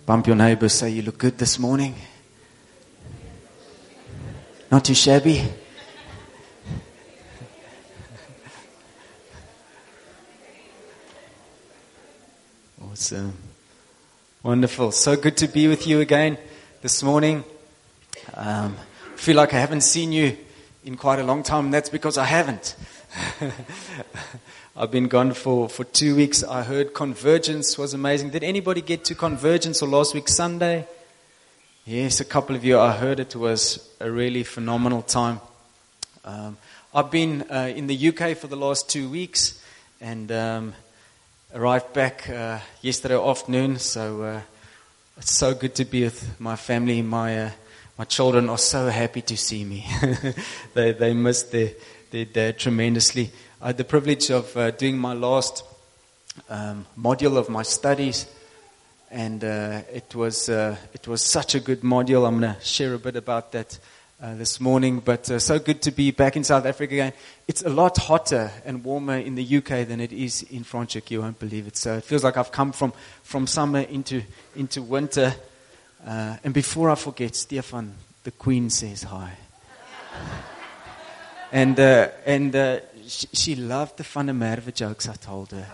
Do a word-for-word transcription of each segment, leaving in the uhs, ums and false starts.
Bump your neighbor, say you look good this morning. Not too shabby. Awesome. Wonderful. So good to be with you again this morning. Um, I feel like I haven't seen you in quite a long time, and that's because I haven't. I've been gone for, for two weeks. I heard Convergence was amazing. Did anybody get to Convergence or last week Sunday? Yes, a couple of you. I heard it was a really phenomenal time. Um, I've been uh, in the U K for the last two weeks and um, arrived back uh, yesterday afternoon. So uh, it's so good to be with my family. My uh, my children are so happy to see me. they they miss their their dad tremendously. I had the privilege of uh, doing my last um, module of my studies, and uh, it was uh, it was such a good module. I'm going to share a bit about that uh, this morning. But uh, so good to be back in South Africa again. It's a lot hotter and warmer in the U K than it is in Franschhoek. You won't believe it. So it feels like I've come from, from summer into into winter. Uh, and before I forget, Stefan, the Queen says hi, and uh, and. Uh, She, she loved the Van der Merwe jokes I told her.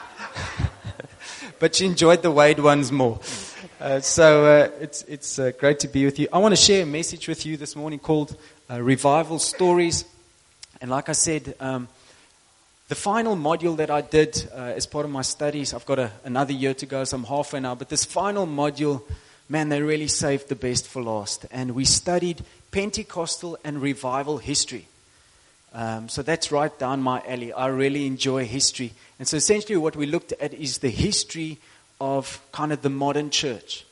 But she enjoyed the Wade ones more. Uh, so uh, it's it's uh, great to be with you. I want to share a message with you this morning called uh, Revival Stories. And like I said, um, the final module that I did uh, as part of my studies, I've got a, another year to go, so I'm halfway now. But this final module, man, they really saved the best for last. And we studied Pentecostal and revival history. Um, so that's right down my alley. I really enjoy history. And so essentially what we looked at is the history of kind of the modern church.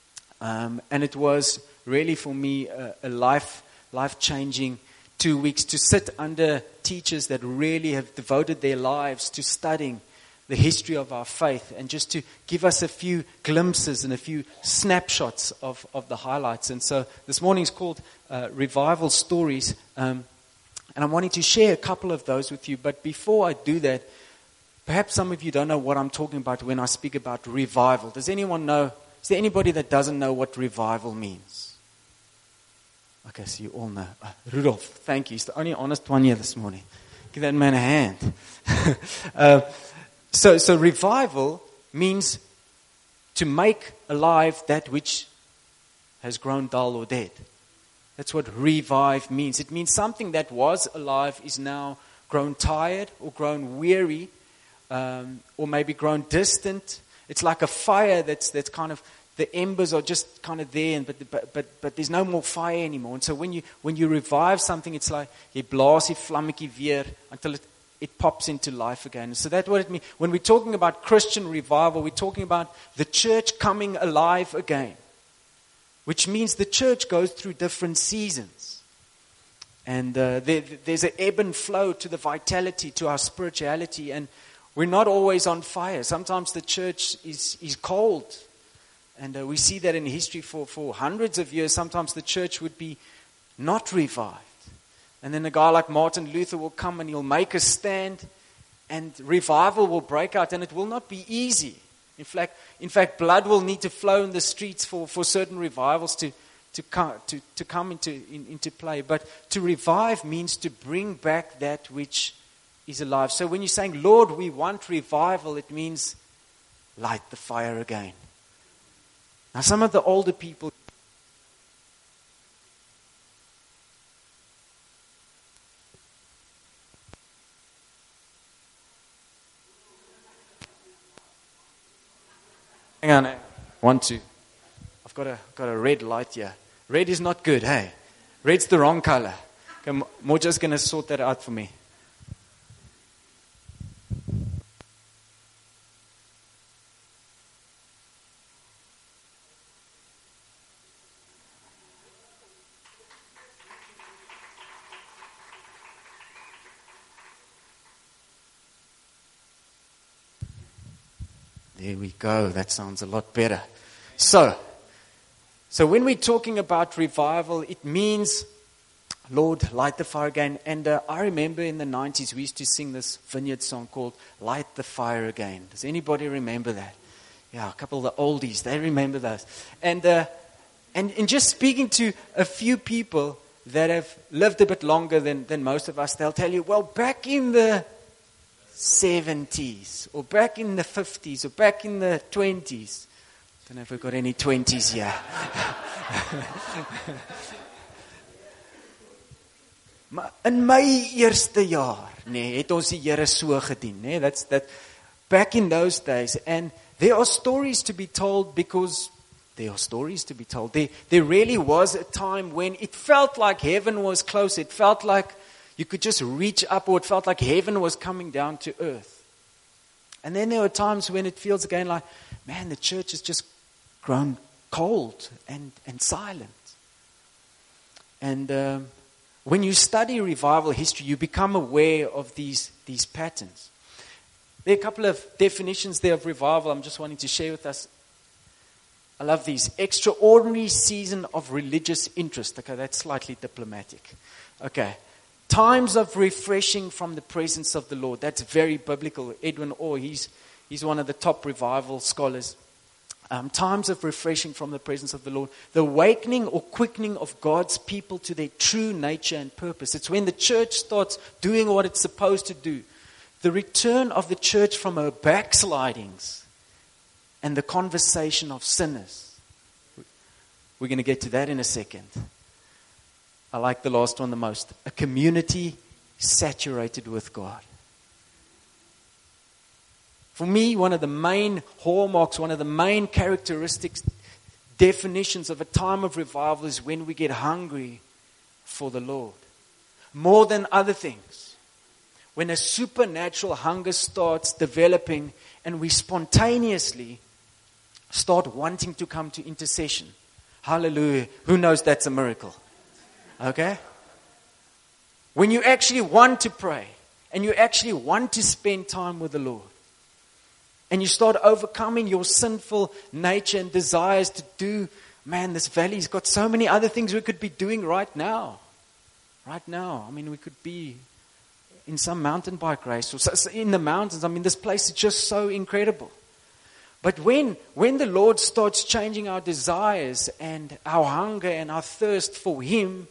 Um, and it was really for me a, a life, life-changing two weeks to sit under teachers that really have devoted their lives to studying the history of our faith and just to give us a few glimpses and a few snapshots of, of the highlights. And so this morning's called uh, Revival Stories. Um And I'm wanting to share a couple of those with you. But before I do that, perhaps some of you don't know what I'm talking about when I speak about revival. Does anyone know? Is there anybody that doesn't know what revival means? Okay, so you all know. Uh, Rudolph, thank you. He's the only honest one here this morning. Give that man a hand. uh, so, so revival means to make alive that which has grown dull or dead. That's what revive means. It means something that was alive is now grown tired or grown weary um, or maybe grown distant. It's like a fire that's that's kind of, the embers are just kind of there, and but but but, but there's no more fire anymore. And so when you when you revive something, it's like jy blaas die vlammetjie weer until it, it pops into life again. So that's what it means. When we're talking about Christian revival, we're talking about the church coming alive again. Which means the church goes through different seasons. And uh, there, there's an ebb and flow to the vitality, to our spirituality. And we're not always on fire. Sometimes the church is, is cold. And uh, we see that in history for, for hundreds of years. Sometimes the church would be not revived. And then a guy like Martin Luther will come and he'll make a stand. And revival will break out. And it will not be easy. In fact, in fact, blood will need to flow in the streets for, for certain revivals to to come to, to come into in, into play. But to revive means to bring back that which is alive. So when you're saying, Lord, we want revival, it means light the fire again. Now, some of the older people. Hang on, one, two. I've got a got a red light here. Red is not good, hey? Red's the wrong color. Okay, Moja's going to sort that out for me. There we go. That sounds a lot better. So, so when we're talking about revival, it means, Lord, light the fire again. And uh, I remember in the nineties, we used to sing this Vineyard song called Light the Fire Again. Does anybody remember that? Yeah, a couple of the oldies, they remember those. And, uh, and, and just speaking to a few people that have lived a bit longer than, than most of us, they'll tell you, well, back in the seventies, or back in the fifties, or back in the twenties. Don't know if we've got any twenties here. Maar in my eerste jaar, nee, het ons die Here so gedien, nee, that's that back in those days. And there are stories to be told because there are stories to be told. There, there really was a time when it felt like heaven was close. It felt like you could just reach up, or it felt like heaven was coming down to earth. And then there were times when it feels again like, man, the church has just grown cold and, and silent. And um, when you study revival history, you become aware of these, these patterns. There are a couple of definitions there of revival I'm just wanting to share with us. I love these. Extraordinary season of religious interest. Okay, that's slightly diplomatic. Okay. Times of refreshing from the presence of the Lord. That's very biblical. Edwin Orr, he's, he's one of the top revival scholars. Um, times of refreshing from the presence of the Lord. The awakening or quickening of God's people to their true nature and purpose. It's when the church starts doing what it's supposed to do. The return of the church from her backslidings and the conversation of sinners. We're going to get to that in a second. I like the last one the most. A community saturated with God. For me, one of the main hallmarks, one of the main characteristics, definitions of a time of revival is when we get hungry for the Lord. More than other things. When a supernatural hunger starts developing and we spontaneously start wanting to come to intercession. Hallelujah. Who knows that's a miracle? Okay? When you actually want to pray and you actually want to spend time with the Lord. And you start overcoming your sinful nature and desires to do, man, this valley's got so many other things we could be doing right now. Right now. I mean, we could be in some mountain bike race or in the mountains. I mean, this place is just so incredible. But when, when the Lord starts changing our desires and our hunger and our thirst for Him,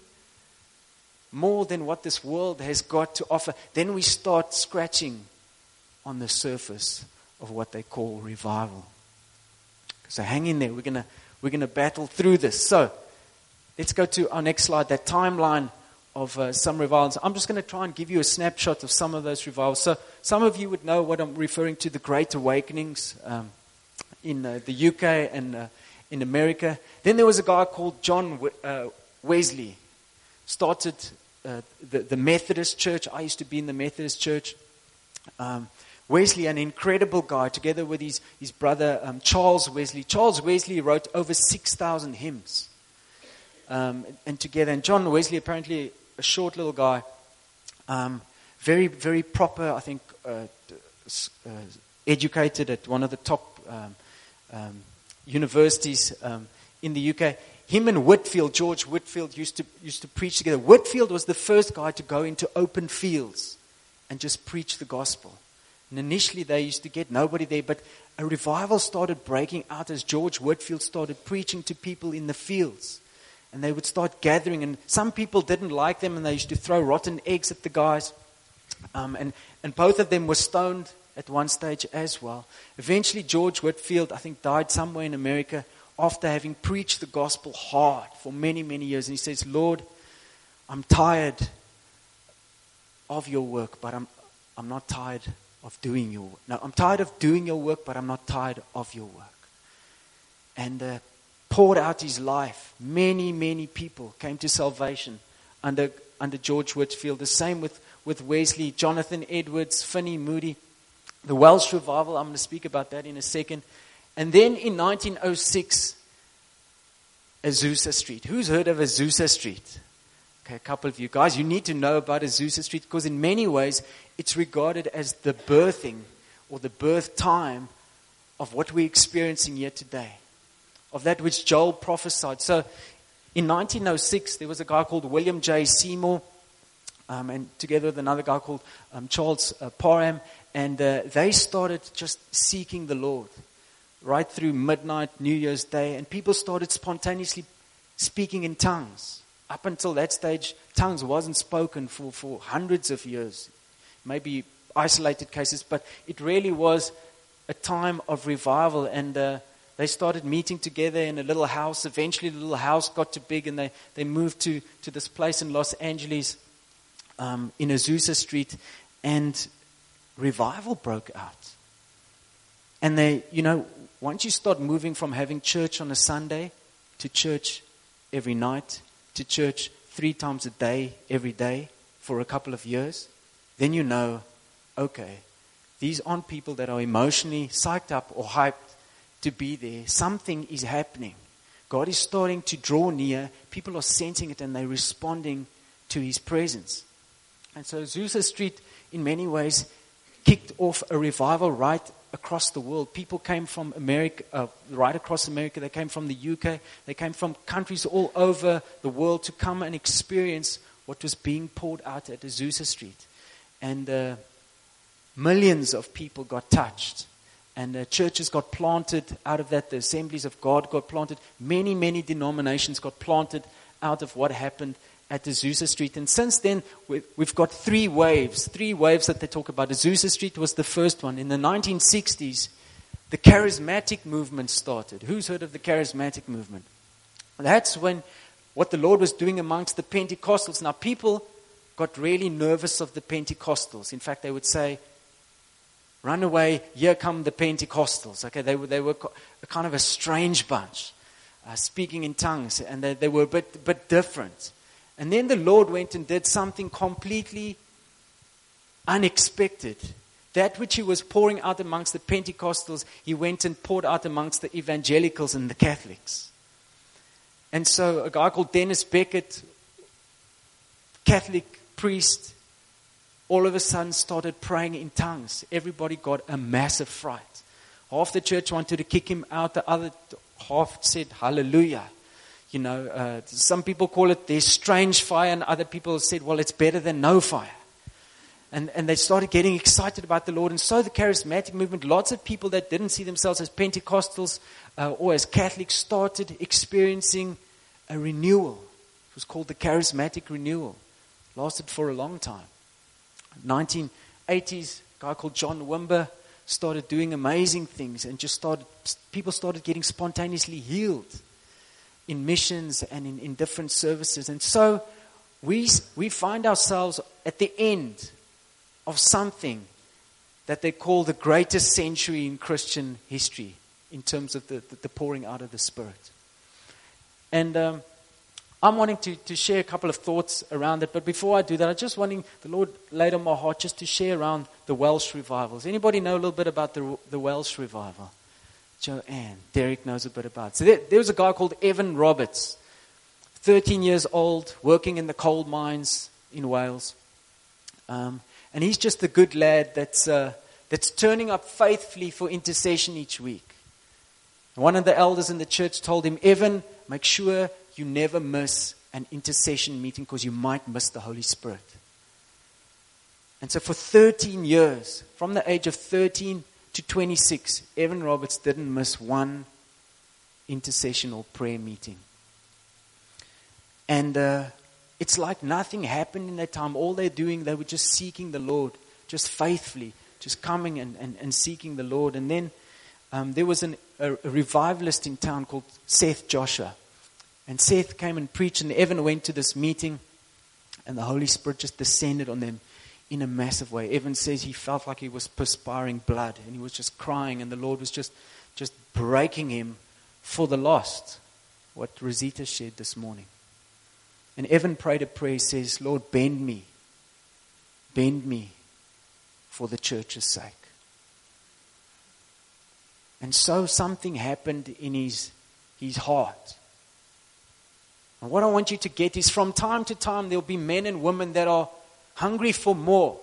more than what this world has got to offer, then we start scratching on the surface of what they call revival. So hang in there. We're gonna we're gonna battle through this. So let's go to our next slide. That timeline of uh, some revivals. I'm just going to try and give you a snapshot of some of those revivals. So some of you would know what I'm referring to, the Great Awakenings um, in uh, the U K and uh, in America. Then there was a guy called John uh, Wesley. Started uh, the, the Methodist Church. I used to be in the Methodist Church. Um, Wesley, an incredible guy, together with his, his brother um, Charles Wesley. Charles Wesley wrote over six thousand hymns. Um, and together, and John Wesley, apparently a short little guy, um, very, very proper, I think, uh, uh, educated at one of the top um, um, universities um, in the U K. Him and Whitfield, George Whitfield, used to used to preach together. Whitfield was the first guy to go into open fields and just preach the gospel. And initially they used to get nobody there, but a revival started breaking out as George Whitfield started preaching to people in the fields. And they would start gathering, and some people didn't like them, and they used to throw rotten eggs at the guys. Um, and, and both of them were stoned at one stage as well. Eventually George Whitfield, I think, died somewhere in America after having preached the gospel hard for many, many years. And he says, Lord, I'm tired of your work, but I'm I'm not tired of doing your work. No, I'm tired of doing your work, but I'm not tired of your work. And uh, poured out his life. Many, many people came to salvation under under George Whitfield. The same with, with Wesley, Jonathan Edwards, Finney Moody. The Welsh revival, I'm going to speak about that in a second. And then in nineteen oh six, Azusa Street. Who's heard of Azusa Street? Okay, a couple of you guys. You need to know about Azusa Street because in many ways it's regarded as the birthing or the birth time of what we're experiencing here today. Of that which Joel prophesied. So in nineteen oh six, there was a guy called William J. Seymour, um, and together with another guy called um, Charles uh, Parham, and uh, they started just seeking the Lord. right through midnight, New Year's Day, and people started spontaneously speaking in tongues. Up until that stage, tongues wasn't spoken for, for hundreds of years. Maybe isolated cases, but it really was a time of revival. And uh, they started meeting together in a little house. Eventually, the little house got too big, and they, they moved to, to this place in Los Angeles, um, in Azusa Street, and revival broke out. And they, you know, once you start moving from having church on a Sunday to church every night, to church three times a day, every day, for a couple of years, then you know, okay, these aren't people that are emotionally psyched up or hyped to be there. Something is happening. God is starting to draw near. People are sensing it and they're responding to His presence. And so Azusa Street, in many ways, kicked off a revival right across the world. People came from America, uh, right across America. They came from the U K. They came from countries all over the world to come and experience what was being poured out at Azusa Street. And uh, millions of people got touched. And uh, churches got planted out of that. The Assemblies of God got planted. Many, many denominations got planted out of what happened at Azusa Street. And since then, we've got three waves. Three waves that they talk about. Azusa Street was the first one. In the nineteen sixties, the charismatic movement started. Who's heard of the charismatic movement? That's when what the Lord was doing amongst the Pentecostals. Now, people got really nervous of the Pentecostals. In fact, they would say, run away, here come the Pentecostals. Okay, they were, they were kind of a strange bunch, uh, speaking in tongues, and they, they were a bit, bit different. And then the Lord went and did something completely unexpected. That which He was pouring out amongst the Pentecostals, He went and poured out amongst the evangelicals and the Catholics. And so a guy called Dennis Beckett, Catholic priest, all of a sudden started praying in tongues. Everybody got a massive fright. Half the church wanted to kick him out. The other half said, hallelujah. You know, uh, some people call it there's strange fire, and other people said, well, it's better than no fire. And and they started getting excited about the Lord. And so the charismatic movement, lots of people that didn't see themselves as Pentecostals uh, or as Catholics started experiencing a renewal. It was called the charismatic renewal. It lasted for a long time. nineteen eighties, a guy called John Wimber started doing amazing things, and just started, people started getting spontaneously healed in missions and in, in different services. And so we we find ourselves at the end of something that they call the greatest century in Christian history in terms of the, the, the pouring out of the Spirit. And um, I'm wanting to, to share a couple of thoughts around it. But before I do that, I just wanting, the Lord laid on my heart just to share around the Welsh revivals. Anybody know a little bit about the, the Welsh revival? Joanne, Derek knows a bit about it. So there, there was a guy called Evan Roberts, thirteen years old, working in the coal mines in Wales. Um, and he's just a good lad that's, uh, that's turning up faithfully for intercession each week. One of the elders in the church told him, Evan, make sure you never miss an intercession meeting because you might miss the Holy Spirit. And so for thirteen years, from the age of thirteen to twenty-six, Evan Roberts didn't miss one intercession or prayer meeting. And uh, it's like nothing happened in that time. All they're doing, they were just seeking the Lord, just faithfully, just coming and, and, and seeking the Lord. And then um, there was an, a, a revivalist in town called Seth Joshua. And Seth came and preached, and Evan went to this meeting, and the Holy Spirit just descended on them in a massive way. Evan says he felt like he was perspiring blood, and he was just crying, and the Lord was just, just breaking him for the lost, what Rosita shared this morning. And Evan prayed a prayer, he says, Lord, bend me, bend me for the church's sake. And so something happened in his, his heart. And what I want you to get is from time to time there'll be men and women that are hungry for more.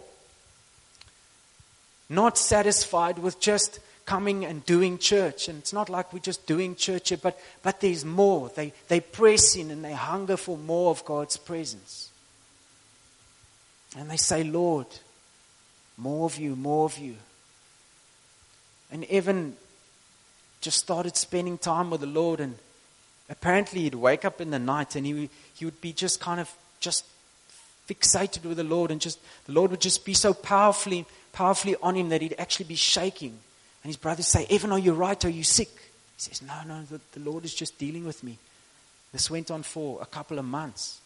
Not satisfied with just coming and doing church. And it's not like we're just doing church here, but, but there's more. They, they press in and they hunger for more of God's presence. And they say, Lord, more of you, more of you. And Evan just started spending time with the Lord, and apparently he'd wake up in the night and he he would be just kind of just fixated with the Lord, and just the Lord would just be so powerfully powerfully on him that he'd actually be shaking. And his brothers say, "Evan, are you right? Are you sick?" He says, "No, no, the, the Lord is just dealing with me." This went on for a couple of months.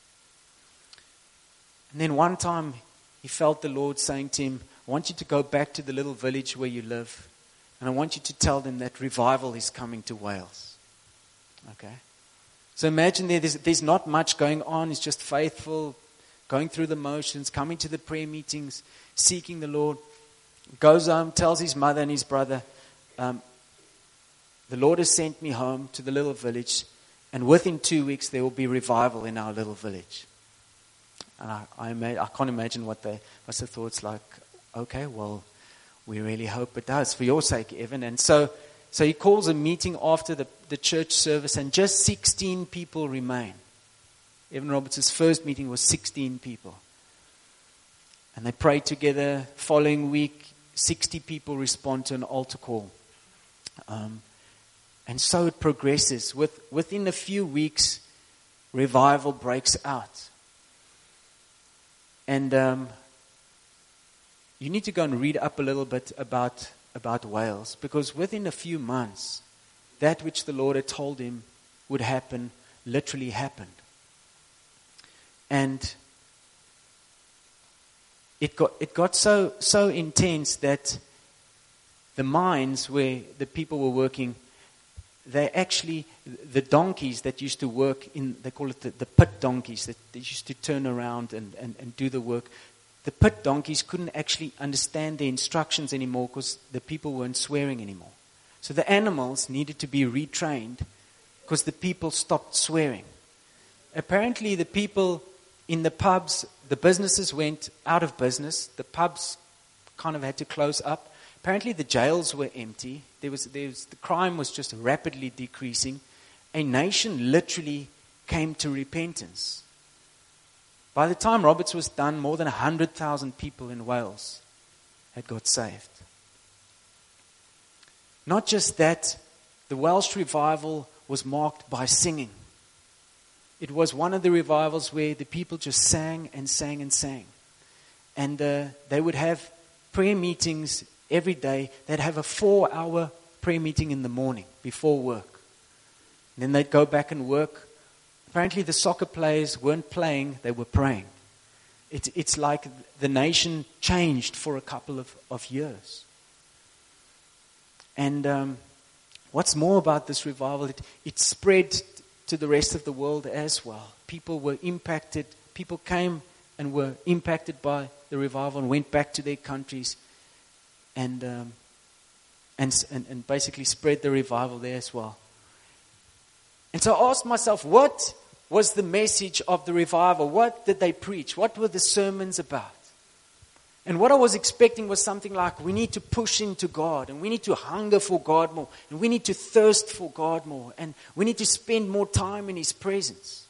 And then one time he felt the Lord saying to him, "I want you to go back to the little village where you live, and I want you to tell them that revival is coming to Wales." Okay? So imagine there, there's, there's not much going on. He's just faithful, going through the motions, coming to the prayer meetings, seeking the Lord. Goes home, tells his mother and his brother, um, "The Lord has sent me home to the little village, and within two weeks there will be revival in our little village." And I, I, ima- I can't imagine what they must have thought. It's like, okay, well, we really hope it does, for your sake, Evan. And so so he calls a meeting after the, the church service, and just sixteen people remain. Evan Roberts' first meeting was sixteen people. And they prayed together. Following week, sixty people respond to an altar call. Um, and so it progresses. With, within a few weeks, revival breaks out. And um, you need to go and read up a little bit about, about Wales, because within a few months, that which the Lord had told him would happen literally happened. And it got it got so so intense that the mines where the people were working, they actually, the donkeys that used to work in, they call it the, the pit donkeys, that they used to turn around and, and, and do the work. The pit donkeys couldn't actually understand the instructions anymore because the people weren't swearing anymore. So the animals needed to be retrained because the people stopped swearing. Apparently the people in the pubs, the businesses went out of business. The pubs kind of had to close up. Apparently the jails were empty. There was, there was, the crime was just rapidly decreasing. A nation literally came to repentance. By the time Roberts was done, more than one hundred thousand people in Wales had got saved. Not just that, the Welsh revival was marked by singing. It was one of the revivals where the people just sang and sang and sang. And uh, they would have prayer meetings every day. They'd have a four-hour prayer meeting in the morning before work. And then they'd go back and work. Apparently the soccer players weren't playing, they were praying. It, it's like the nation changed for a couple of, of years. And um, what's more about this revival, it, it spread to the rest of the world as well. People were impacted. People came and were impacted by the revival and went back to their countries and um, and, and and basically spread the revival there as well. And so I asked myself, what was the message of the revival? What did they preach? What were the sermons about? And what I was expecting was something like, we need to push into God, and we need to hunger for God more, and we need to thirst for God more, and we need to spend more time in His presence.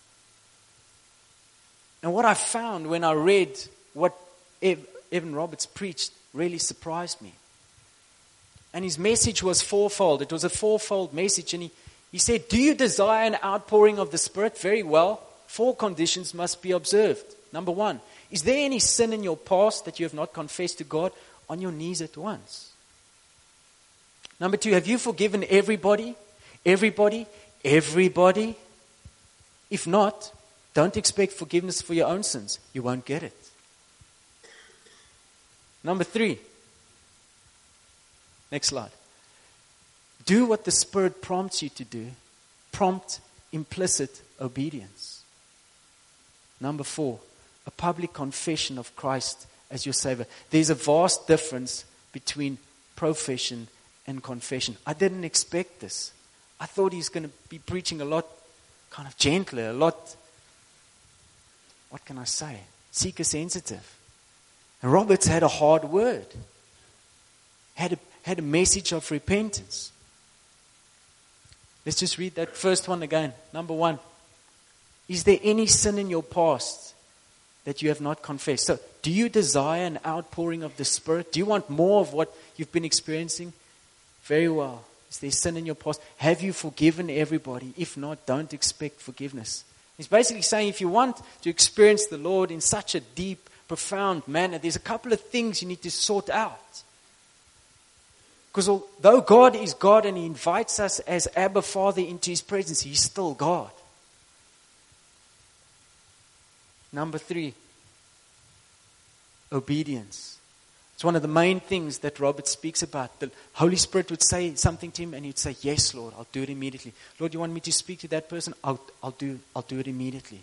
And what I found when I read what Evan Roberts preached really surprised me. And his message was fourfold. It was a fourfold message, and he, he said, do you desire an outpouring of the Spirit? Very well. Four conditions must be observed. Number one, is there any sin in your past that you have not confessed to God? On your knees at once. Number two, have you forgiven everybody? Everybody? Everybody? If not, don't expect forgiveness for your own sins. You won't get it. Number three. Next slide. Do what the Spirit prompts you to do. Prompt, implicit obedience. Number four. A public confession of Christ as your Savior. There's a vast difference between profession and confession. I didn't expect this. I thought he's going to be preaching a lot kind of gentler, a lot, what can I say, seeker sensitive. And Roberts had a hard word. Had a, had a message of repentance. Let's just read that first one again. Number one. Is there any sin in your past that you have not confessed? So, do you desire an outpouring of the Spirit? Do you want more of what you've been experiencing? Very well. He Is there sin in your past? Have you forgiven everybody? If not, don't expect forgiveness. He's basically saying if you want to experience the Lord in such a deep, profound manner, there's a couple of things you need to sort out. Because although God is God and He invites us as Abba Father into His presence, He's still God. Number three, obedience. It's one of the main things that Robert speaks about. The Holy Spirit would say something to him and he'd say, yes, Lord, I'll do it immediately. Lord, you want me to speak to that person? I'll, I'll, do, I'll do it immediately.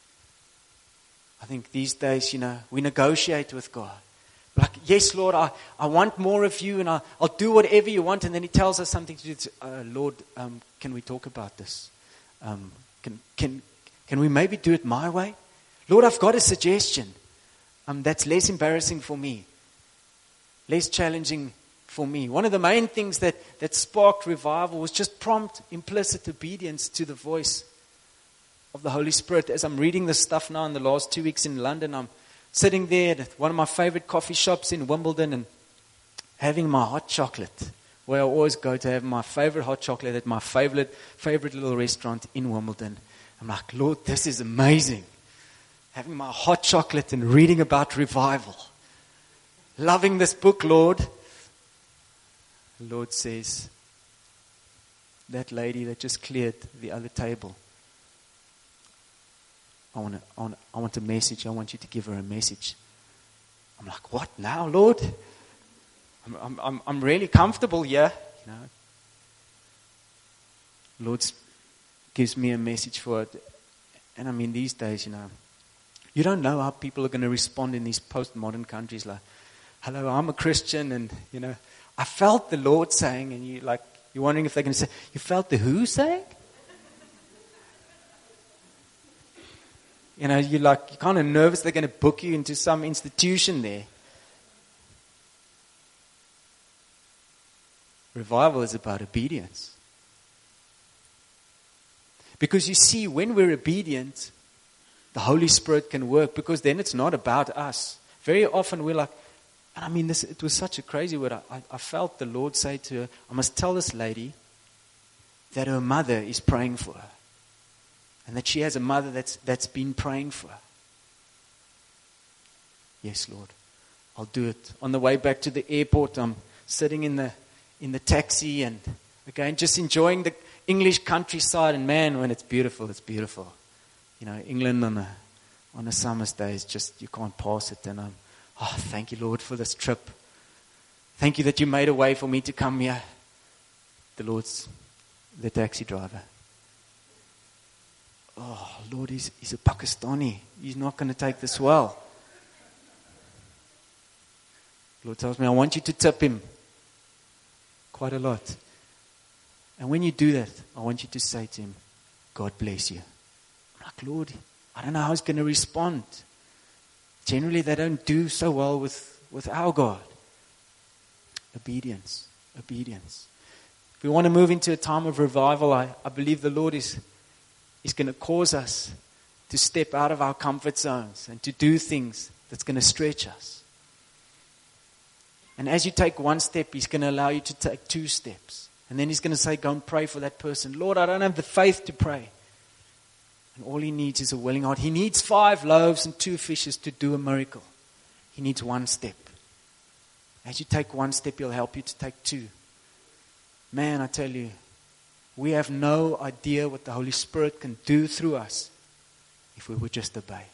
I think these days, you know, we negotiate with God. Like, yes, Lord, I, I want more of you and I, I'll do whatever you want. And then He tells us something to do. Uh, Lord, um, can we talk about this? Um, can, can, can we maybe do it my way? Lord, I've got a suggestion um, that's less embarrassing for me, less challenging for me. One of the main things that, that sparked revival was just prompt, implicit obedience to the voice of the Holy Spirit. As I'm reading this stuff now in the last two weeks in London, I'm sitting there at one of my favorite coffee shops in Wimbledon and having my hot chocolate, where I always go to have my favorite hot chocolate at my favorite, favorite little restaurant in Wimbledon. I'm like, Lord, this is amazing. Having my hot chocolate and reading about revival. Loving this book, Lord. The Lord says, that lady that just cleared the other table, I want, to, I, want, I want a message. I want you to give her a message. I'm like, what now, Lord? I'm, I'm, I'm, I'm really comfortable here. You know, Lord gives me a message for it. And I mean, these days, you know, you don't know how people are going to respond in these postmodern countries. Like, hello, I'm a Christian, and you know, I felt the Lord saying, and you like, you're wondering if they're going to say, you felt the who saying? You know, you're like, you're kind of nervous they're going to book you into some institution there. Revival is about obedience. Because you see, when we're obedient, the Holy Spirit can work, because then it's not about us. Very often we're like, and I mean, this, it was such a crazy word. I, I, I felt the Lord say to her, I must tell this lady that her mother is praying for her. And that she has a mother that's that's been praying for her. Yes, Lord, I'll do it. On the way back to the airport, I'm sitting in the in the taxi and again just enjoying the English countryside. And man, when it's beautiful, it's beautiful. You know, England on a on a summer's day is just, you can't pass it. And I'm, oh, thank you, Lord, for this trip. Thank you that you made a way for me to come here. The Lord's the taxi driver. Oh, Lord, he's, he's a Pakistani. He's not going to take this well. Lord tells me, I want you to tip him quite a lot. And when you do that, I want you to say to him, God bless you. I'm like, Lord, I don't know how he's going to respond. Generally, they don't do so well with, with our God. Obedience. Obedience. If we want to move into a time of revival, I, I believe the Lord is... He's going to cause us to step out of our comfort zones and to do things that's going to stretch us. And as you take one step, He's going to allow you to take two steps. And then He's going to say, go and pray for that person. Lord, I don't have the faith to pray. And all he needs is a willing heart. He needs five loaves and two fishes to do a miracle. He needs one step. As you take one step, He'll help you to take two. Man, I tell you, we have no idea what the Holy Spirit can do through us if we would just obey.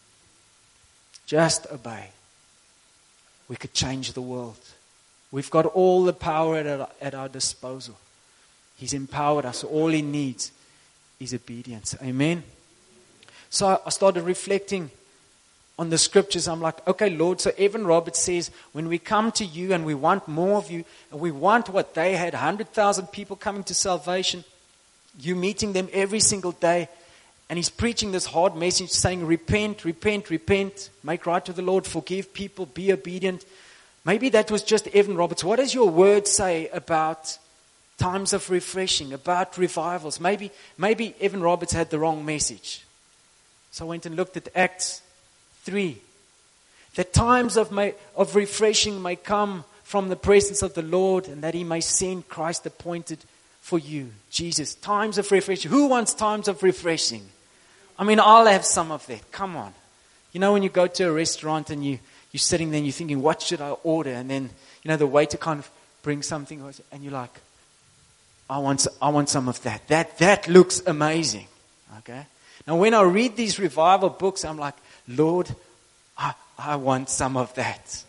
Just obey. We could change the world. We've got all the power at our, at our disposal. He's empowered us. All He needs is obedience. Amen. So I started reflecting on the scriptures. I'm like, okay, Lord, so Evan Roberts says, when we come to you and we want more of you, and we want what they had, one hundred thousand people coming to salvation, you meeting them every single day, and he's preaching this hard message saying, repent, repent, repent, make right to the Lord, forgive people, be obedient. Maybe that was just Evan Roberts. What does your word say about times of refreshing, about revivals? Maybe, maybe Evan Roberts had the wrong message. So I went and looked at Acts three. That times of, may, of refreshing may come from the presence of the Lord, and that he may send Christ appointed for you, Jesus. Times of refreshing. Who wants times of refreshing? I mean, I'll have some of that. Come on. You know, when you go to a restaurant and you, you're sitting there and you're thinking, what should I order? And then, you know, the waiter kind of brings something and you're like, I want, I want some of that. That, that looks amazing. Okay? Now, when I read these revival books, I'm like, Lord, I, I want some of that.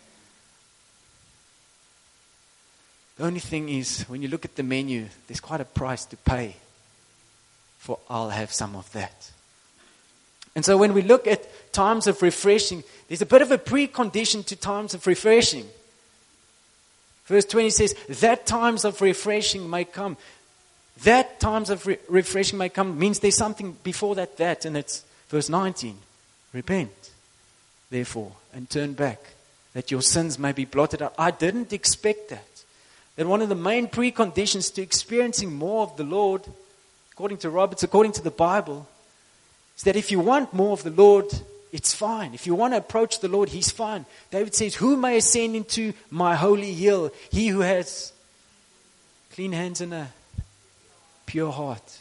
The only thing is, when you look at the menu, there's quite a price to pay for I'll have some of that. And so when we look at times of refreshing, there's a bit of a precondition to times of refreshing. Verse twenty says, that times of refreshing may come. That times of re- refreshing may come means there's something before that, that, and it's verse nineteen. Repent, therefore, and turn back, that your sins may be blotted out. I didn't expect that. That one of the main preconditions to experiencing more of the Lord, according to Roberts, according to the Bible, is that if you want more of the Lord, it's fine. If you want to approach the Lord, He's fine. David says, who may ascend into my holy hill? He who has clean hands and a pure heart.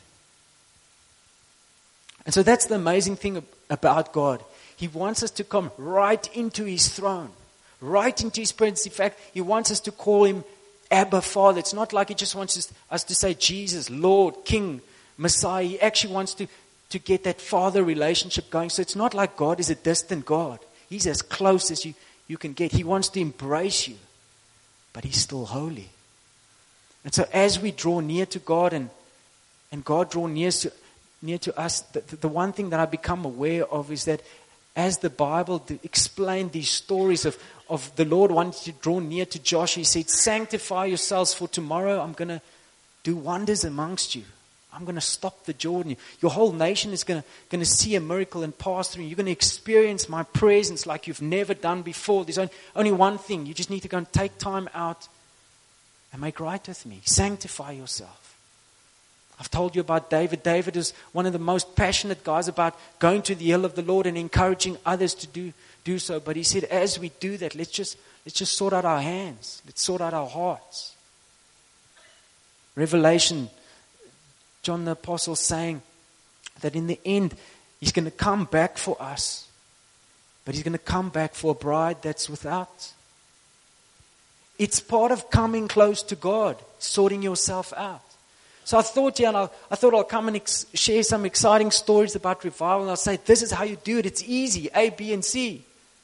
And so that's the amazing thing about God. He wants us to come right into His throne, right into His presence. In fact, He wants us to call Him Abba, Father. It's not like He just wants us, us to say Jesus, Lord, King, Messiah. He actually wants to, to get that Father relationship going. So it's not like God is a distant God. He's as close as you, you can get. He wants to embrace you, but He's still holy. And so as we draw near to God and, and God draw near to, near to us, the, the one thing that I become aware of is that as the Bible explained these stories of, of the Lord wanting to draw near to Joshua, He said, sanctify yourselves, for tomorrow I'm going to do wonders amongst you. I'm going to stop the Jordan. Your whole nation is going to, going to see a miracle and pass through. You're going to experience my presence like you've never done before. There's only, only one thing. You just need to go and take time out and make right with me. Sanctify yourself. I've told you about David. David is one of the most passionate guys about going to the hill of the Lord and encouraging others to do, do so. But he said, as we do that, let's just, let's just sort out our hands. Let's sort out our hearts. Revelation, John the Apostle saying that in the end, He's going to come back for us. But He's going to come back for a bride that's without. It's part of coming close to God, sorting yourself out. So I thought, yeah, and I, I thought I'll come and ex- share some exciting stories about revival. And I'll say, this is how you do it. It's easy, A, B, and C.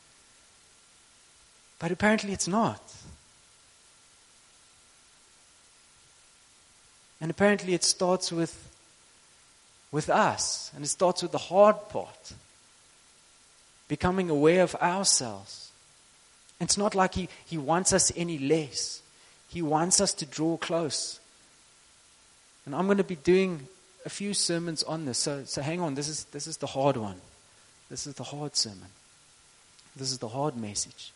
But apparently it's not. And apparently it starts with, with us. And it starts with the hard part. Becoming aware of ourselves. And it's not like he, he wants us any less. He wants us to draw close. And I'm going to be doing a few sermons on this. So, so hang on. This is, this is the hard one. This is the hard sermon. This is the hard message.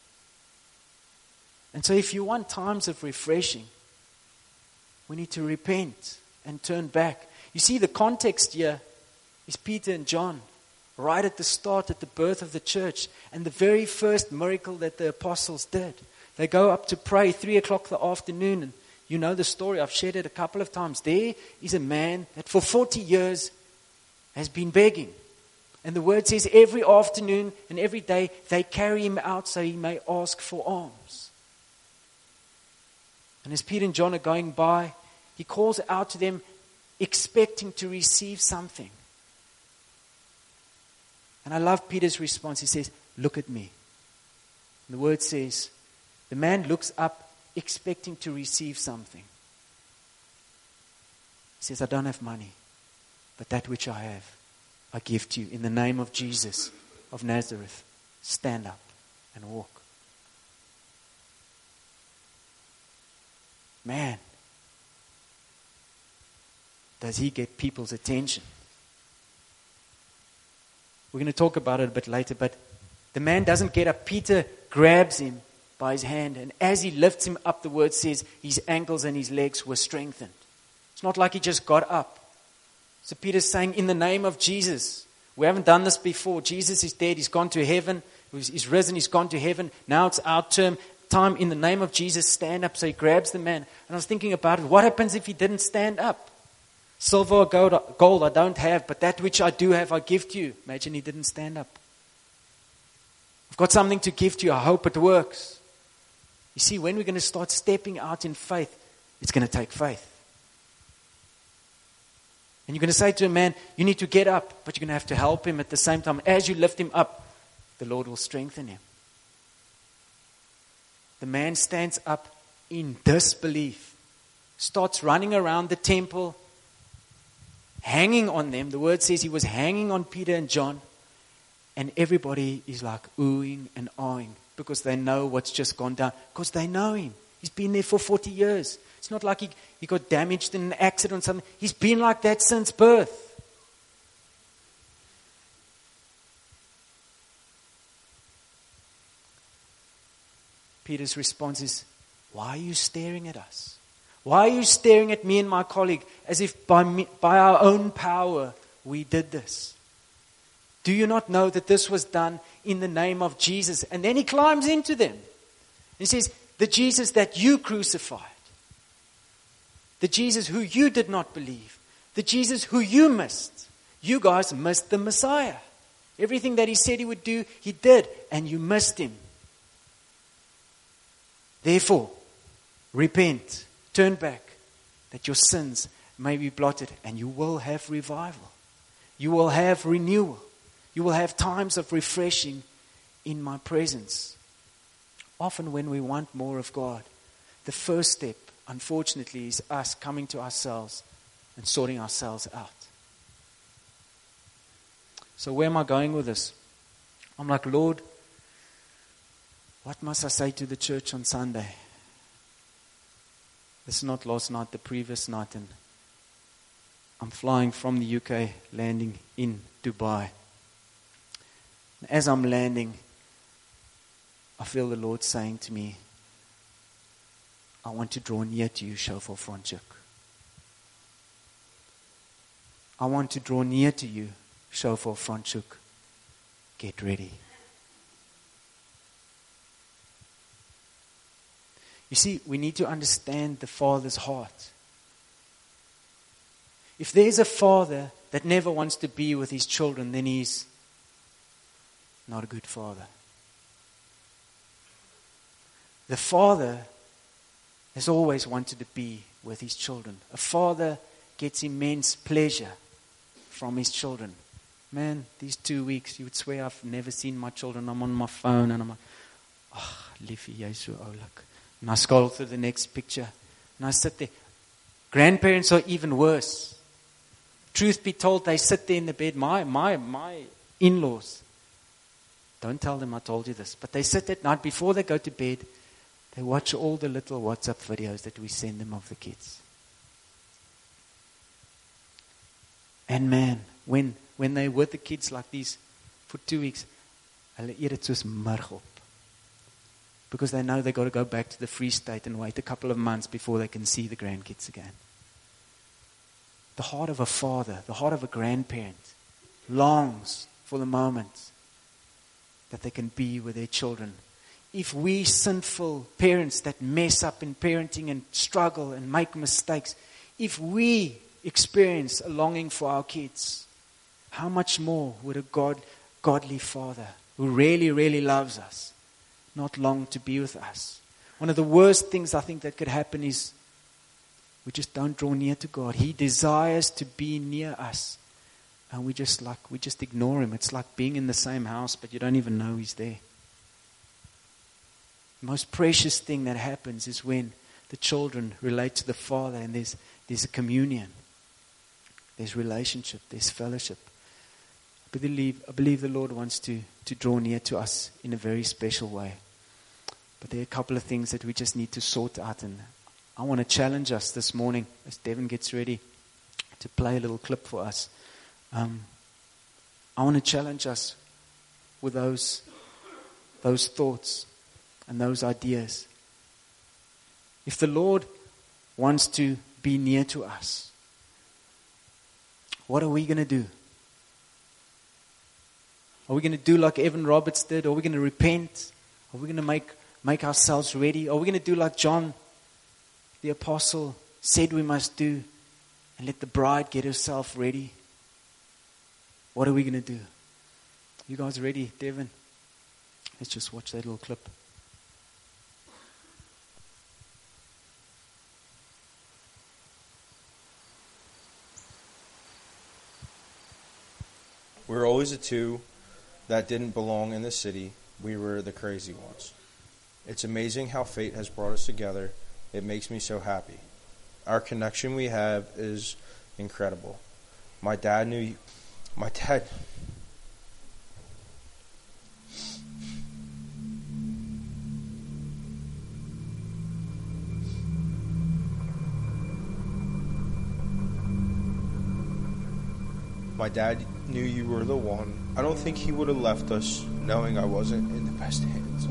And so if you want times of refreshing, we need to repent and turn back. You see, the context here is Peter and John, right at the start, at the birth of the church, and the very first miracle that the apostles did. They go up to pray three o'clock the afternoon, and you know the story. I've shared it a couple of times. There is a man that for forty years has been begging. And the word says every afternoon and every day they carry him out so he may ask for alms. And as Peter and John are going by, he calls out to them expecting to receive something. And I love Peter's response. He says, look at me. And the word says, the man looks up expecting to receive something. He says, I don't have money, but that which I have, I give to you. In the name of Jesus of Nazareth, stand up and walk. Man, does he get people's attention? We're going to talk about it a bit later, but the man doesn't get up. Peter grabs him by his hand, and as he lifts him up, the word says his ankles and his legs were strengthened. It's not like he just got up. So Peter's saying, in the name of Jesus, we haven't done this before. Jesus is dead. He's gone to heaven. He's risen. He's gone to heaven. Now it's our turn. time, in the name of Jesus, stand up. So he grabs the man. And I was thinking about it. What happens if he didn't stand up? Silver or gold, gold I don't have, but that which I do have I give to you. Imagine he didn't stand up. I've got something to give to you. I hope it works. You see, when we're going to start stepping out in faith, it's going to take faith. And you're going to say to a man, you need to get up, but you're going to have to help him at the same time. As you lift him up, the Lord will strengthen him. The man stands up in disbelief, starts running around the temple, hanging on them. The word says he was hanging on Peter and John. And everybody is like oohing and ahhing because they know what's just gone down. Because they know him. He's been there for forty years. It's not like he, he got damaged in an accident or something. He's been like that since birth. Peter's response is, why are you staring at us? Why are you staring at me and my colleague as if by, me, by our own power we did this? Do you not know that this was done in the name of Jesus? And then he climbs into them. He says, the Jesus that you crucified. The Jesus who you did not believe. The Jesus who you missed. You guys missed the Messiah. Everything that he said he would do, he did. And you missed him. Therefore, repent. Turn back. That your sins may be blotted. And you will have revival. You will have renewal. You will have times of refreshing in my presence. Often when we want more of God, the first step, unfortunately, is us coming to ourselves and sorting ourselves out. So where am I going with this? I'm like, Lord, what must I say to the church on Sunday? This is not last night, the previous night, and I'm flying from the U K, landing in Dubai. As I'm landing, I feel the Lord saying to me, I want to draw near to you, Shofar Franschhoek. I want to draw near to you, Shofar Franschhoek. Get ready. You see, we need to understand the Father's heart. If there's a father that never wants to be with his children, then he's not a good father. The father has always wanted to be with his children. A father gets immense pleasure from his children. Man, these two weeks, you would swear I've never seen my children. I'm on my phone and I'm like, oh, liefie, jy's so oulik. And I scroll through the next picture and I sit there. Grandparents are even worse. Truth be told, they sit there in the bed. My, my, my in-laws, don't tell them I told you this, but they sit at night before they go to bed. They watch all the little WhatsApp videos that we send them of the kids. And man, when when they're with the kids like these for two weeks, hulle eet dit soos murg op. Because they know they've got to go back to the Free State and wait a couple of months before they can see the grandkids again. The heart of a father, the heart of a grandparent, longs for the moment that they can be with their children. If we sinful parents that mess up in parenting and struggle and make mistakes, if we experience a longing for our kids, how much more would a God, godly father who really, really loves us not long to be with us? One of the worst things I think that could happen is we just don't draw near to God. He desires to be near us. And we just like, we just ignore him. It's like being in the same house, but you don't even know he's there. The most precious thing that happens is when the children relate to the Father and there's, there's a communion. There's relationship. There's fellowship. I believe, I believe the Lord wants to, to draw near to us in a very special way. But there are a couple of things that we just need to sort out. And I want to challenge us this morning as Devin gets ready to play a little clip for us. Um, I want to challenge us with those, those thoughts and those ideas. If the Lord wants to be near to us, what are we going to do? Are we going to do like Evan Roberts did? Are we going to repent? Are we going to make make ourselves ready? Are we going to do like John, the apostle, said we must do and let the bride get herself ready? What are we going to do? You guys ready, Devin? Let's just watch that little clip. We were always the two that didn't belong in the city. We were the crazy ones. It's amazing how fate has brought us together. It makes me so happy. Our connection we have is incredible. My dad knew... My dad... My dad knew you were the one. I don't think he would have left us knowing I wasn't in the best hands.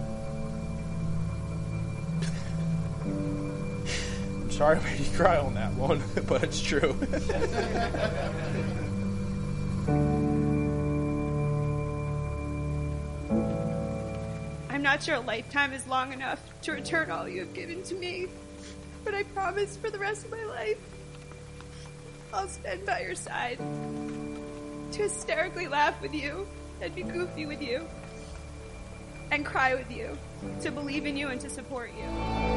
I'm sorry I made you cry on that one, but it's true. I'm not sure a lifetime is long enough to return all you have given to me, but I promise for the rest of my life, I'll stand by your side to hysterically laugh with you and be goofy with you and cry with you, to believe in you and to support you.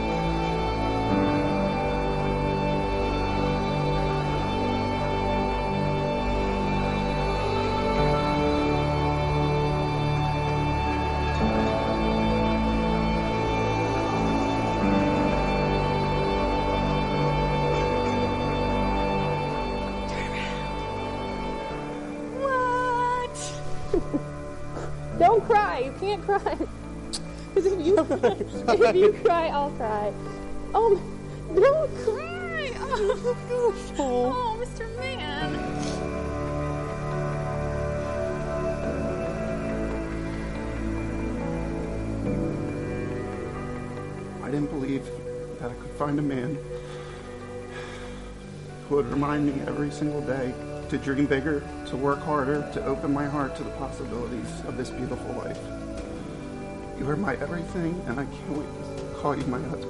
Don't cry. You can't cry. Because if you cry, if you cry, I'll cry. Oh, don't cry. Oh, oh Mister Man. I didn't believe that I could find a man who would remind me every single day to dream bigger, to work harder, to open my heart to the possibilities of this beautiful life. You are my everything, and I can't wait to call you my husband.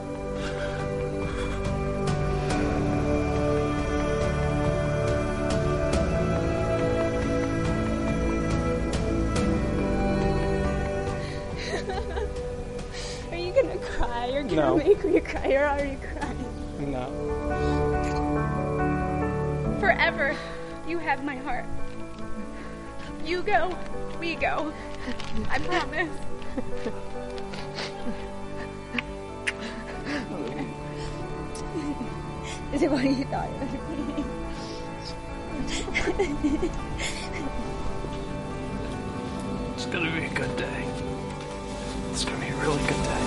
Are you gonna cry? You're gonna No. make me cry. You're already crying. No. Forever, you have my heart. You go, we go. I promise. Is it what you thought it would be? It's gonna be a good day. It's gonna be a really good day.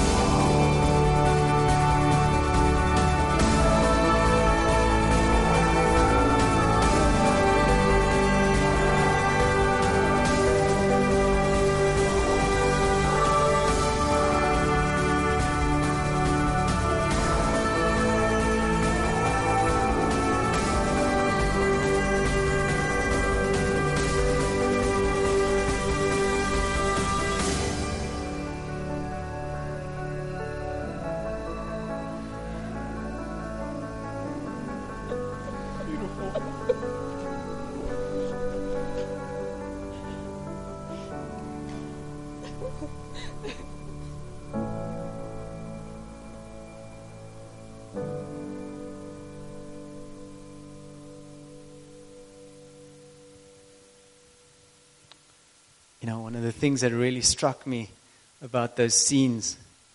You know, one of the things that really struck me about those scenes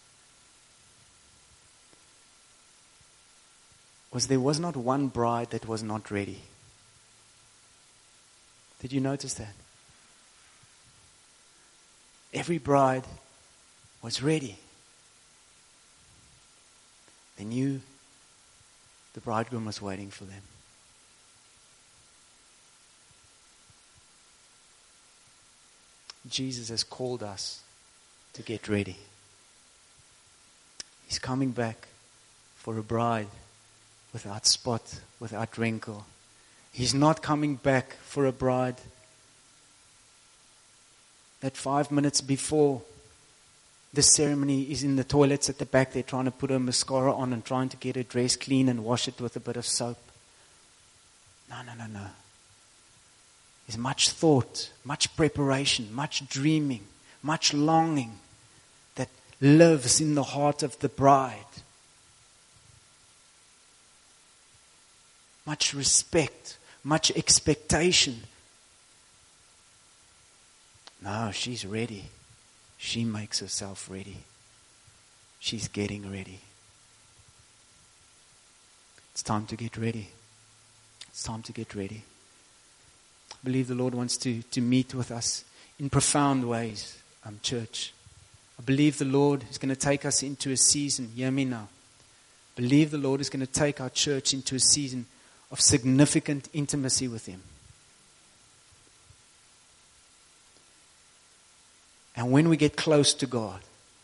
was there was not one bride that was not ready. Did you notice that? Every bride was ready. They knew the bridegroom was waiting for them. Jesus has called us to get ready. He's coming back for a bride without spot, without wrinkle. He's not coming back for a bride that five minutes before the ceremony is in the toilets at the back. They're trying to put her mascara on and trying to get her dress clean and wash it with a bit of soap. No, no, no, no. There's much thought, much preparation, much dreaming, much longing that lives in the heart of the bride. Much respect, much expectation. No, she's ready. She makes herself ready. She's getting ready. It's time to get ready. It's time to get ready. I believe the Lord wants to, to meet with us in profound ways, um, church. I believe the Lord is going to take us into a season, hear me now. I believe the Lord is going to take our church into a season of significant intimacy with Him. And when we get close to God,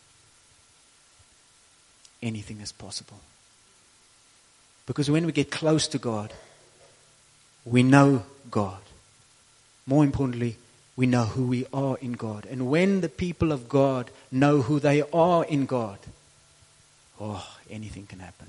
anything is possible. Because when we get close to God, we know God. More importantly, we know who we are in God. And when the people of God know who they are in God, oh, anything can happen.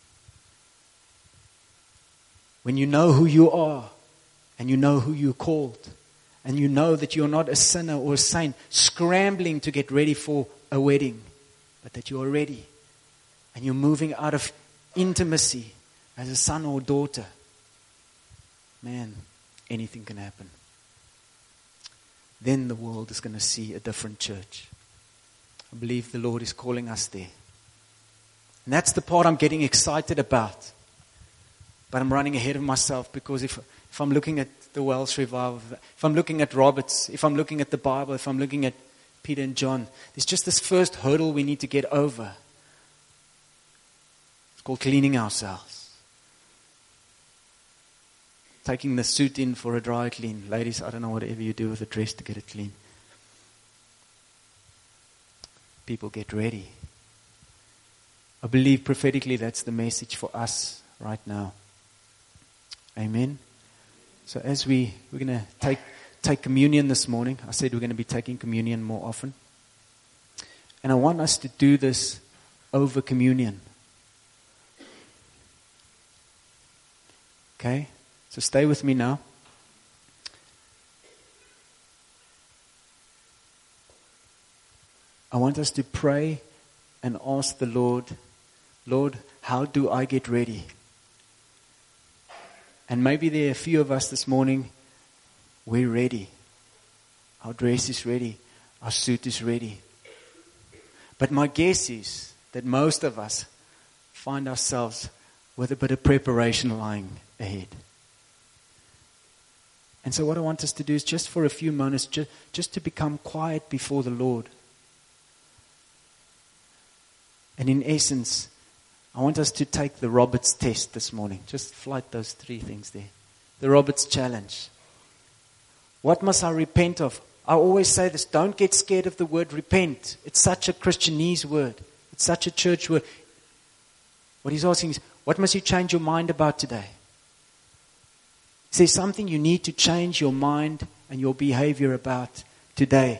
When you know who you are, and you know who you're called, and you know that you're not a sinner or a saint scrambling to get ready for a wedding, but that you're ready, and you're moving out of intimacy as a son or daughter, man, anything can happen. Then the world is going to see a different church. I believe the Lord is calling us there. And that's the part I'm getting excited about. But I'm running ahead of myself because if, if I'm looking at the Welsh revival, if I'm looking at Roberts, if I'm looking at the Bible, if I'm looking at Peter and John, there's just this first hurdle we need to get over. It's called cleaning ourselves. Taking the suit in for a dry clean. Ladies, I don't know whatever you do with the dress to get it clean. People get ready. I believe prophetically that's the message for us right now. Amen. So as we, we're going to take take communion this morning. I said we're going to be taking communion more often. And I want us to do this over communion. Okay? So stay with me now. I want us to pray and ask the Lord, Lord, how do I get ready? And maybe there are a few of us this morning, we're ready. Our dress is ready. Our suit is ready. But my guess is that most of us find ourselves with a bit of preparation lying ahead. And so what I want us to do is just for a few moments, just, just to become quiet before the Lord. And in essence, I want us to take the Roberts test this morning. Just flight those three things there. The Roberts challenge. What must I repent of? I always say this, don't get scared of the word repent. It's such a Christianese word. It's such a church word. What he's asking is, what must you change your mind about today? Is there something you need to change your mind and your behavior about today?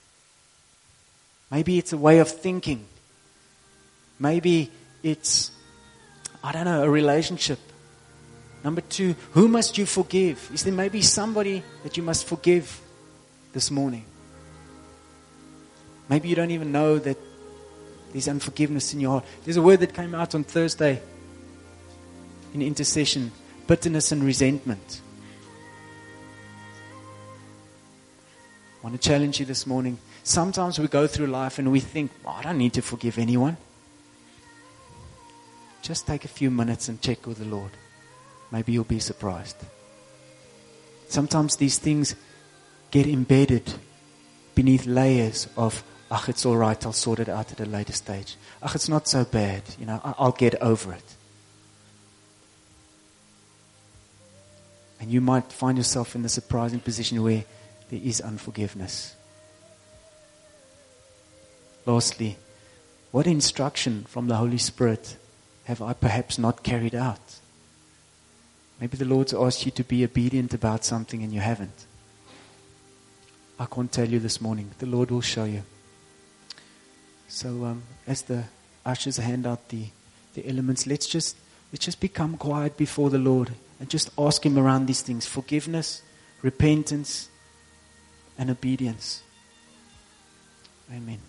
Maybe it's a way of thinking. Maybe it's, I don't know, a relationship. Number two, who must you forgive? Is there maybe somebody that you must forgive this morning? Maybe you don't even know that there's unforgiveness in your heart. There's a word that came out on Thursday in intercession. Bitterness and resentment. I want to challenge you this morning. Sometimes we go through life and we think, oh, I don't need to forgive anyone. Just take a few minutes and check with the Lord. Maybe you'll be surprised. Sometimes these things get embedded beneath layers of, ah, it's all right, I'll sort it out at a later stage. Ah, it's not so bad, you know, I'll get over it. And you might find yourself in the surprising position where there is unforgiveness. Lastly, what instruction from the Holy Spirit have I perhaps not carried out? Maybe the Lord's asked you to be obedient about something and you haven't. I can't tell you this morning. The Lord will show you. So um, as the ushers hand out the, the elements, let's just let's just become quiet before the Lord and just ask Him around these things: forgiveness, repentance, and obedience. Amen.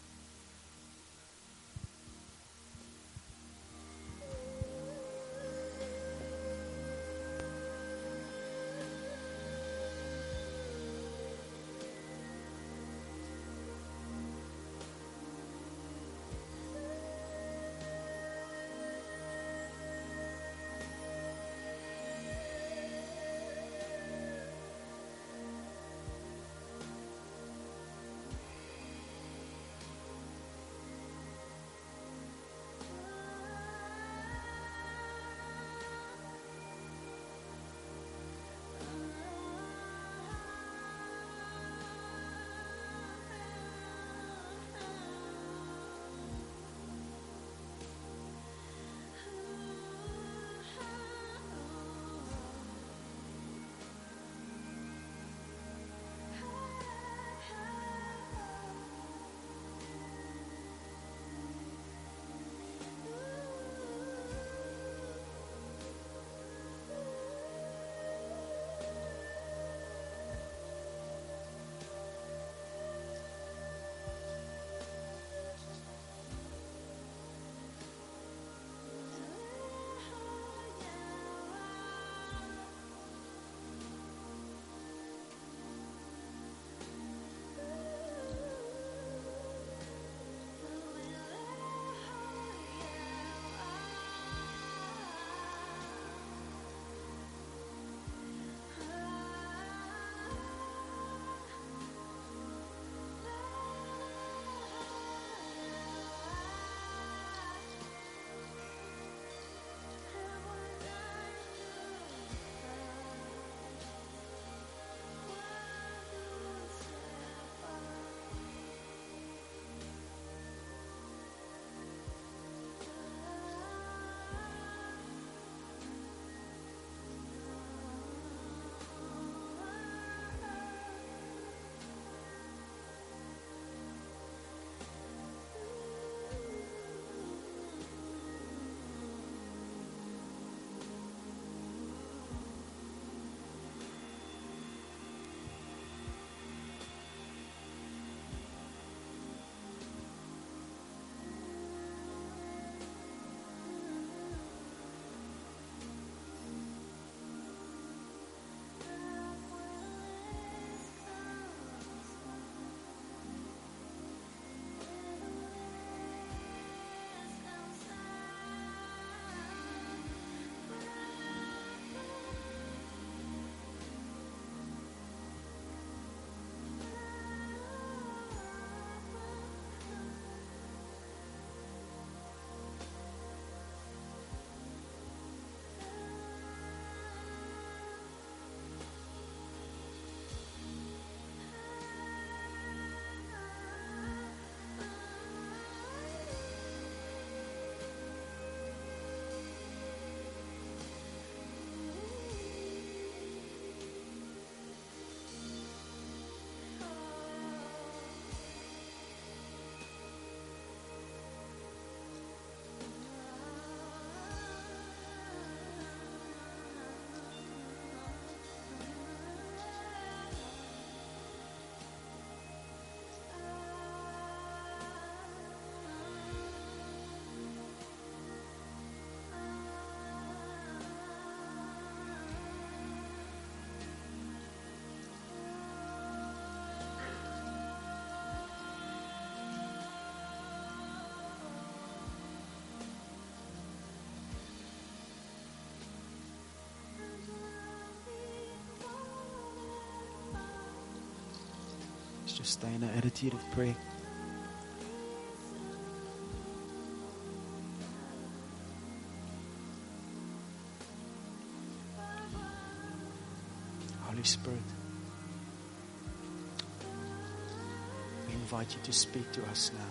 Just stay in an attitude of prayer. Holy Spirit, we invite you to speak to us now.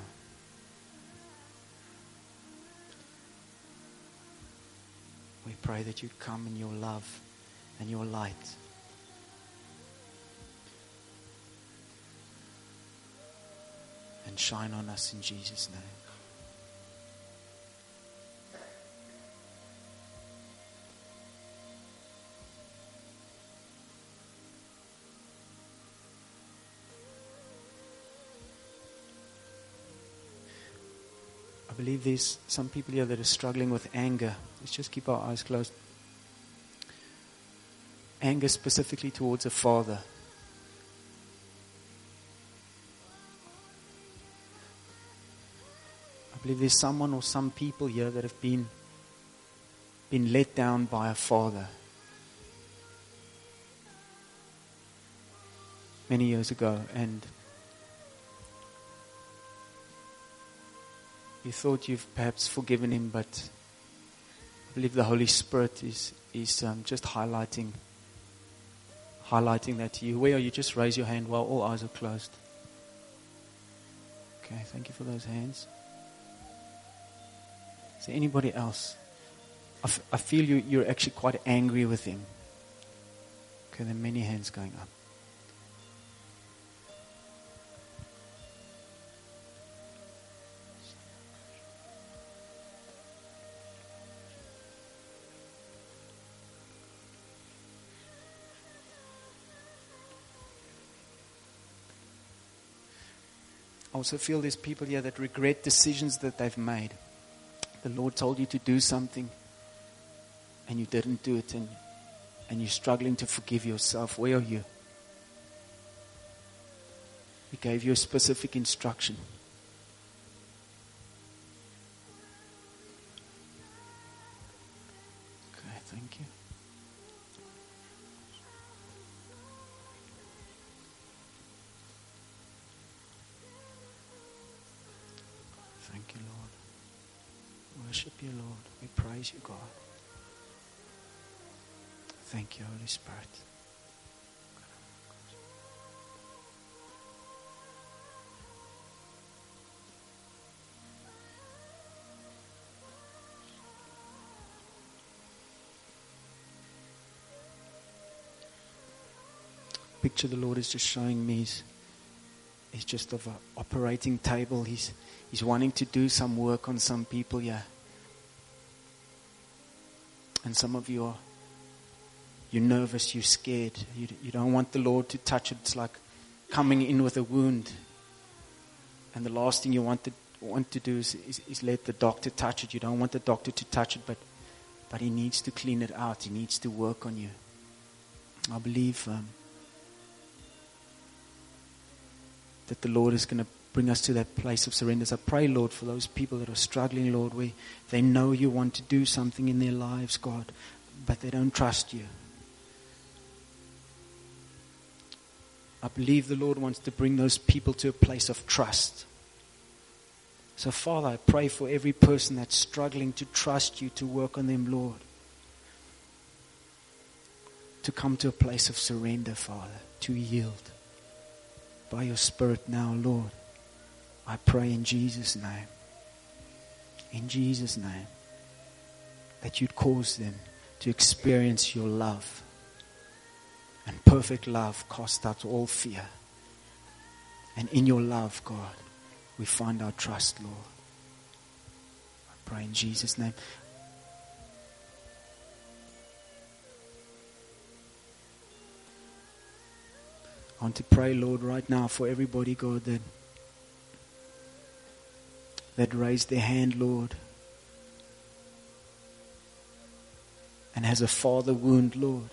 We pray that you come in your love and your light. And and shine on us in Jesus' name. I believe there's some people here that are struggling with anger. Let's just keep our eyes closed. Anger specifically towards a father. I believe there's someone or some people here that have been been let down by a father many years ago, and you thought you've perhaps forgiven him, but I believe the Holy Spirit is is um, just highlighting highlighting that to you. Where are you? Just raise your hand while all eyes are closed. Okay, thank you for those hands. Is there anybody else? I, f- I feel you, you're actually quite angry with him. Okay, there are many hands going up. I also feel there's people here that regret decisions that they've made. The Lord told you to do something and you didn't do it, and, and you're struggling to forgive yourself. Where are you? He gave you a specific instruction. Okay, thank you. Thank you, Lord. Worship you, Lord. We praise you, God. Thank you, Holy Spirit. Picture the Lord is just showing me is, is just of an operating table. He's He's wanting to do some work on some people here. And some of you are, you're nervous, you're scared. You, you don't want the Lord to touch it. It's like coming in with a wound. And the last thing you want to, want to do is, is, is let the doctor touch it. You don't want the doctor to touch it, but, but he needs to clean it out. He needs to work on you. I believe um, that the Lord is going to bring us to that place of surrender. So I pray, Lord, for those people that are struggling, Lord, where they know you want to do something in their lives, God, but they don't trust you. I believe the Lord wants to bring those people to a place of trust. So, Father, I pray for every person that's struggling to trust you, to work on them, Lord, to come to a place of surrender, Father, to yield. By your Spirit now, Lord, I pray in Jesus' name, in Jesus' name, that you'd cause them to experience your love. And perfect love casts out all fear. And in your love, God, we find our trust, Lord. I pray in Jesus' name. I want to pray, Lord, right now for everybody, God, that that raised their hand, Lord, and has a father wound, Lord.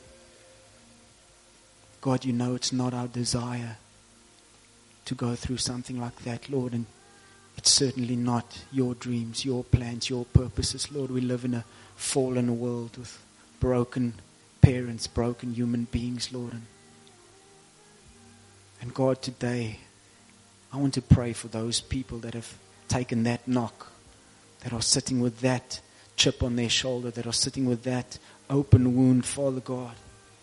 God, you know it's not our desire to go through something like that, Lord, and it's certainly not your dreams, your plans, your purposes, Lord. We live in a fallen world with broken parents, broken human beings, Lord. And, and God, today, I want to pray for those people that have taken that knock, that are sitting with that chip on their shoulder, that are sitting with that open wound, Father God,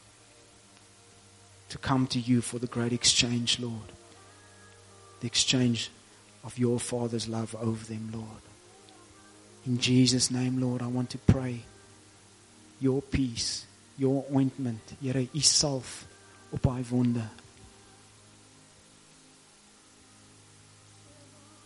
to come to you for the great exchange, Lord. The exchange of your Father's love over them, Lord. In Jesus' name, Lord, I want to pray your peace, your ointment, Here, u salf op daai wonde.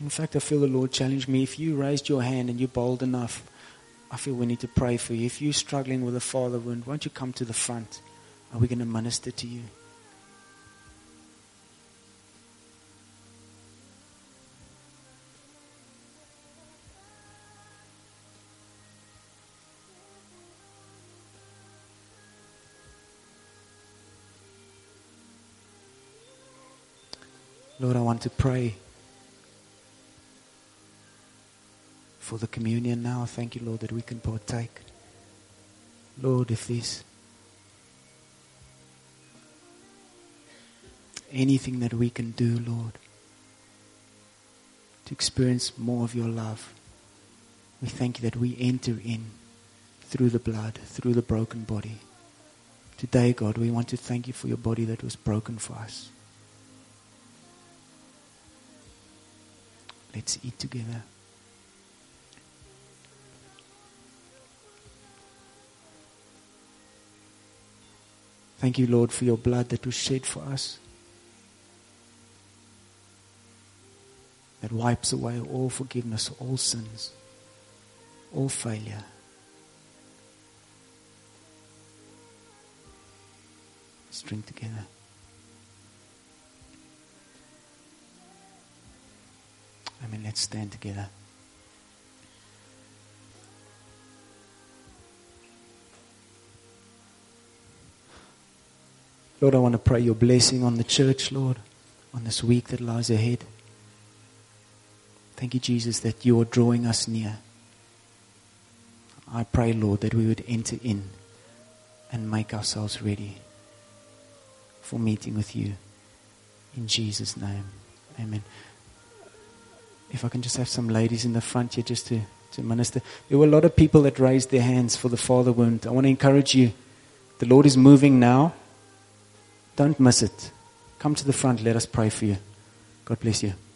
In fact, I feel the Lord challenged me. If you raised your hand and you're bold enough, I feel we need to pray for you. If you're struggling with a father wound, won't you come to the front? Are we going to minister to you? Lord, I want to pray for the communion now. Thank you, Lord, that we can partake. Lord, if there's anything that we can do, Lord, to experience more of your love, we thank you that we enter in through the blood, through the broken body. Today, God, we want to thank you for your body that was broken for us. Let's eat together. Thank you, Lord, for your blood that was shed for us, that wipes away all forgiveness, all sins, all failure. Let's drink together. Amen. Let's stand together. Lord, I want to pray your blessing on the church, Lord, on this week that lies ahead. Thank you, Jesus, that you are drawing us near. I pray, Lord, that we would enter in and make ourselves ready for meeting with you. In Jesus' name. Amen. If I can just have some ladies in the front here just to, to minister. There were a lot of people that raised their hands for the father wound. I want to encourage you. The Lord is moving now. Don't miss it. Come to the front. Let us pray for you. God bless you.